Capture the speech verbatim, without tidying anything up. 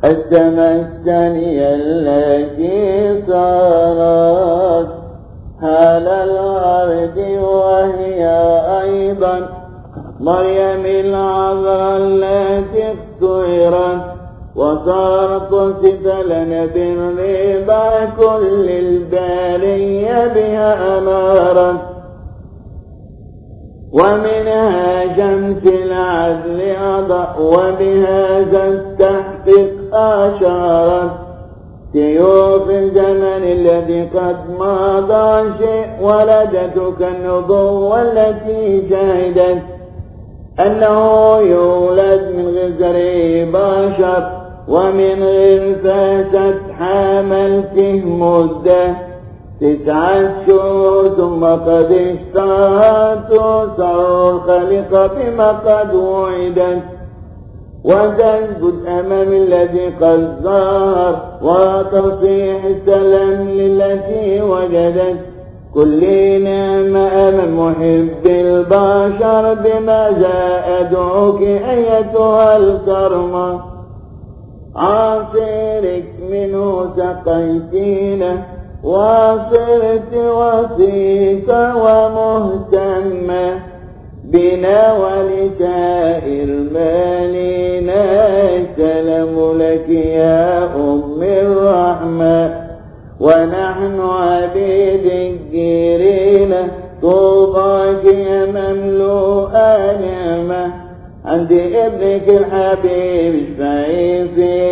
السماء الثانية التي صارت حال الأرض، وهي أيضا مريم العذراء التي اختيرت وصارت قدسة لنا بالربا، كل البرية بها أنارت. ومنها شمس العدل أضاء، وبهذا التحقيق أشارت سيوف الزمن الذي قد مضى شيء، ولدتك النبوة التي شهدت أنه يولد من غير ذري بشر، ومن غير فاسد حملته مدة تسعة شهور، ثم قد اشتهرت صار الخليقة بما قد وعدت، وتثبت أمام الذي قد ظهر، وتصيح السلام للتي وجدت كل نعمة أمام محب البشر. بماذا أدعوك أيتها الكرمة؟ عصيرك منه سقيتينا، وصرت وثيقة ومهتمة بنا ولسائر مالنا. السلام لك يا أم الرحمة، ونحن عبيد الجيرين، طوباك يا مملوءة نعمة، عند ابنك الحبيب اشفعي في